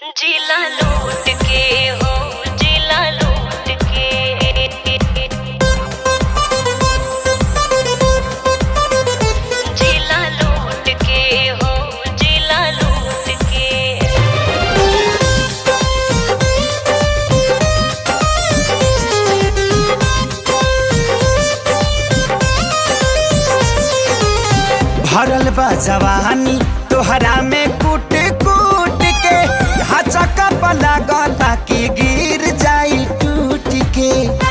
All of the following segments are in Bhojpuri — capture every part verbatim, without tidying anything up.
जिला लूट के हो जिला लूट के जिला लूट के हो जिला लूट के भरल बा जवानी तोहरा में कूट कूट के हचका पला गला की गिर जाई टूट के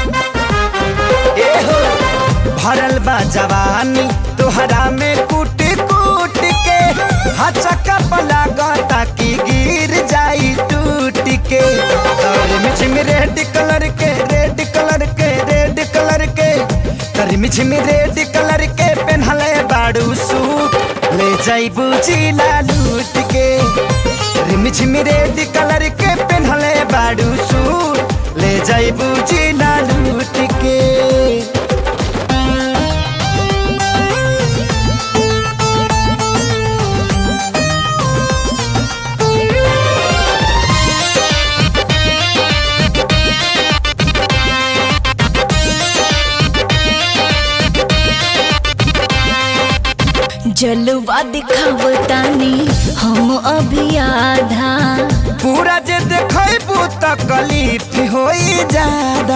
ए हो भरल बा जवानी तोहरा में कूट कूट के हचका पला गला की गिर जाई टूट के तोरे मिछम रेड कलर के रेड कलर के रेड कलर के तोरे मिछम रेड कलर के पहनले बाड़ू सूट ले जाइबू जिला लूट के रिमझिम रेड कलर के पहनले बाड़ू सूट ले जाइबू जिला लूट के जलवा दिखावतानी हम अभी आधा पूरा जे देखबू तकलीफ होई ज्यादा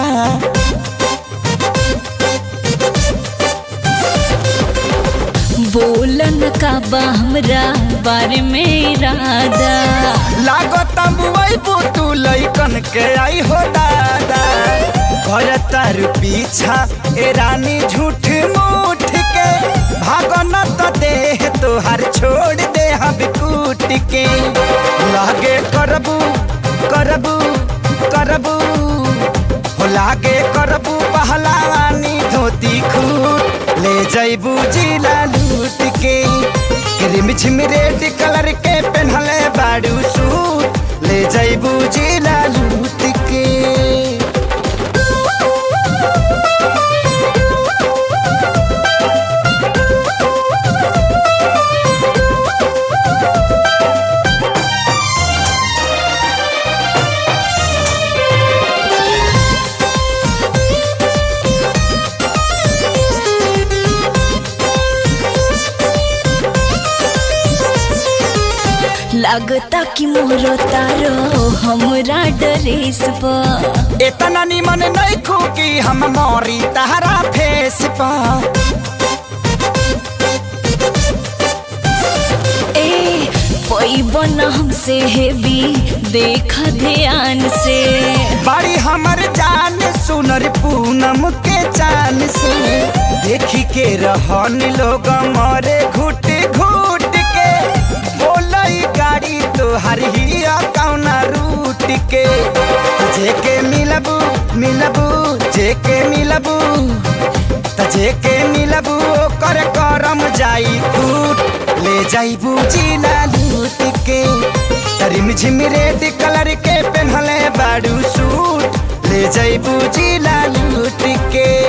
बोलन का बा हमरा बारे में इरादा लागत मुआइबू तू लइकन के आई हो दादा घर तार पीछा ए रानी झूठ मूठ के भागन तो देह तोहर छोड़ दे हम कूट के लागे करबू करबू करबू हो लागे करबू पहलवानी धोती खूट ले जाइबू जिला लूट के रिमझिम रेड कलर के पहनले बाड़ू सूट ले जाइबू जिला लूट के लगता कि मोरो तारो हमरा ड्रेस पर इतना निमन नहीं खो कि हम मोरी तहरा फेस पर ए कोई बना हमसे हेवी देखा ध्यान से बड़ी हमर जान सुनर पूनम के चान से देखी के रहन लोग मरे घुट घुट के बोलई गाड़ी तोहर ही कौना रूट के जेके मिलबू मिलबू जेके मिलबू तजे के मिलबू ओकर करम जाई टूट ले जाइबू जिला लूट के रिमझिम रेड कलर के पहनले बाड़ू सूट ले जाइबू जिला लूट के।